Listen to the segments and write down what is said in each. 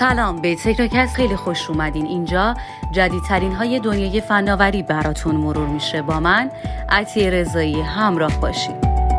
سلام، به تکنوکست خیلی خوش اومدین. اینجا جدیدترین های دنیای فناوری براتون مرور میشه. با من عطیه رضایی همراه باشید.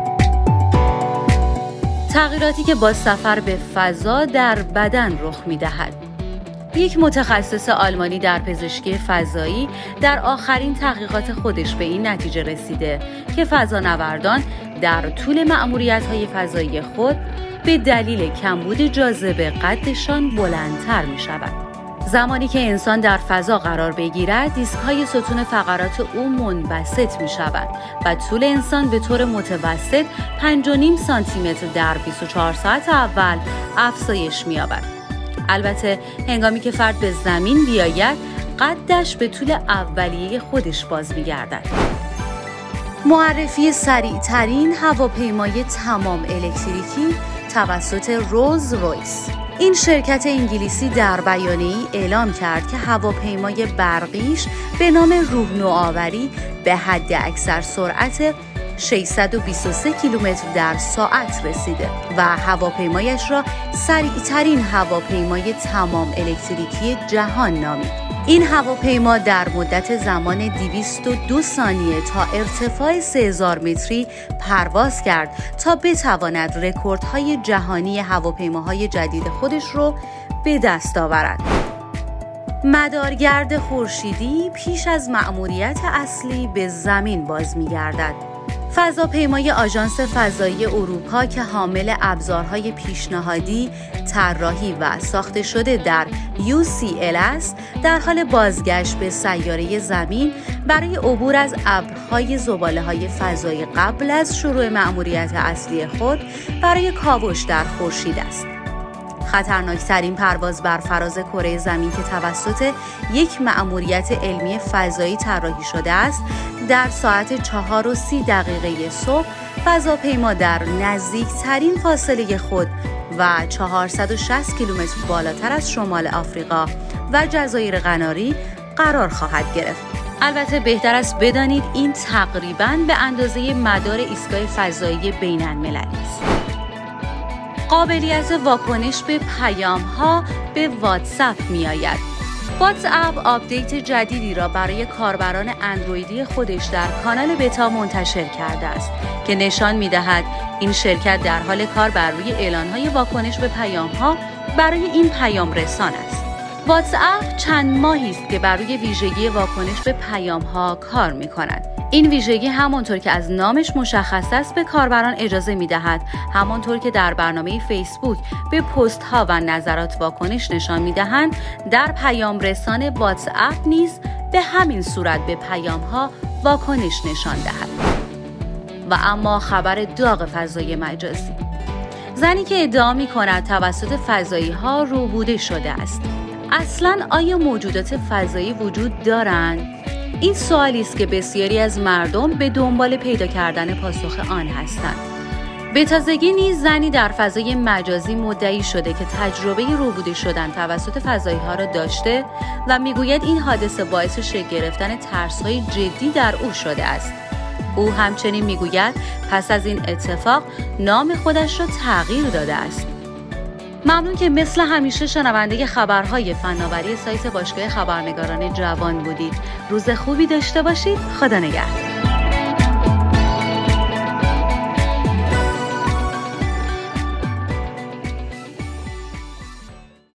تغییراتی که با سفر به فضا در بدن رخ میدهد. یک متخصص آلمانی در پزشکی فضایی در آخرین تحقیقات خودش به این نتیجه رسیده که فضانوردان در طول مأموریت‌های فضایی خود به دلیل کمبود جاذبه قدشان بلندتر می شود. زمانی که انسان در فضا قرار بگیرد، دیسک‌های ستون فقرات او منبسط می شود و طول انسان به طور متوسط 5.5 سانتیمتر در 24 ساعت اول افزایش می یابد. البته هنگامی که فرد به زمین بیاید، قدش به طول اولیه خودش باز می گردد. معرفی سریع‌ترین هواپیمای تمام الکتریکی توسط رولز رویس. این شرکت انگلیسی در بیانیه‌ای اعلام کرد که هواپیمای برقیش به نام روح نوآوری به حد اکثر سرعت 623 کیلومتر در ساعت رسیده و هواپیمایش را سریع‌ترین هواپیمای تمام الکتریکی جهان نامید. این هواپیما در مدت زمان 202 ثانیه تا ارتفاع 3000 متری پرواز کرد تا بتواند رکوردهای جهانی هواپیماهای جدید خودش رو به دست آورد. مدارگرد خورشیدی پیش از مأموریت اصلی به زمین باز می‌گردد. فضاپیمای آژانس فضایی اروپا که حامل ابزارهای پیشنهادی، طراحی و ساخته شده در UCL است، در حال بازگشت به سیاره زمین برای عبور از ابرهای زباله‌های فضایی قبل از شروع مأموریت اصلی خود برای کاوش در خورشید است. خطرناکترین پرواز بر فراز کره زمین که توسط یک مأموریت علمی فضایی طراحی شده است، در ساعت 4:30 صبح فضاپیما در نزدیکترین فاصله خود و 460 کیلومتر بالاتر از شمال آفریقا و جزایر قناری قرار خواهد گرفت. البته بهتر است بدانید این تقریباً به اندازه مدار ایستگاه فضایی بین‌المللی است. قابلیت واکنش به پیام‌ها به واتساپ می‌آید. واتساپ آپدیت جدیدی را برای کاربران اندرویدی خودش در کانال بتا منتشر کرده است که نشان می‌دهد این شرکت در حال کار بر روی اعلان‌های واکنش به پیام‌ها برای این پیام رسان است. واتساپ چند ماهی است که بر روی ویژگی واکنش به پیام‌ها کار می‌کند. این ویژگی همانطور که از نامش مشخص است به کاربران اجازه می‌دهد همانطور که در برنامه فیسبوک به پست‌ها و نظرات واکنش نشان می‌دهند، در پیام رسان واتساپ نیز به همین صورت به پیام‌ها واکنش نشان دهد. و اما خبر داغ فضای مجازی. زنی که ادعا می‌کند توسط فضایی‌ها روبوده شده است. اصلاً آیا موجودات فضایی وجود دارند؟ این سوالی است که بسیاری از مردم به دنبال پیدا کردن پاسخ آن هستند. به تازگی نیز زنی در فضای مجازی مدعی شده که تجربه روبوده شدن توسط فضایی‌ها را داشته و میگوید این حادثه باعث شکل گرفتن ترس‌های جدی در او شده است. او همچنین میگوید پس از این اتفاق نام خودش را تغییر داده است. ممنون که مثل همیشه شنونده خبرهای فناوری سایت باشگاه خبرنگاران جوان بودید. روز خوبی داشته باشید. خدا نگهدار.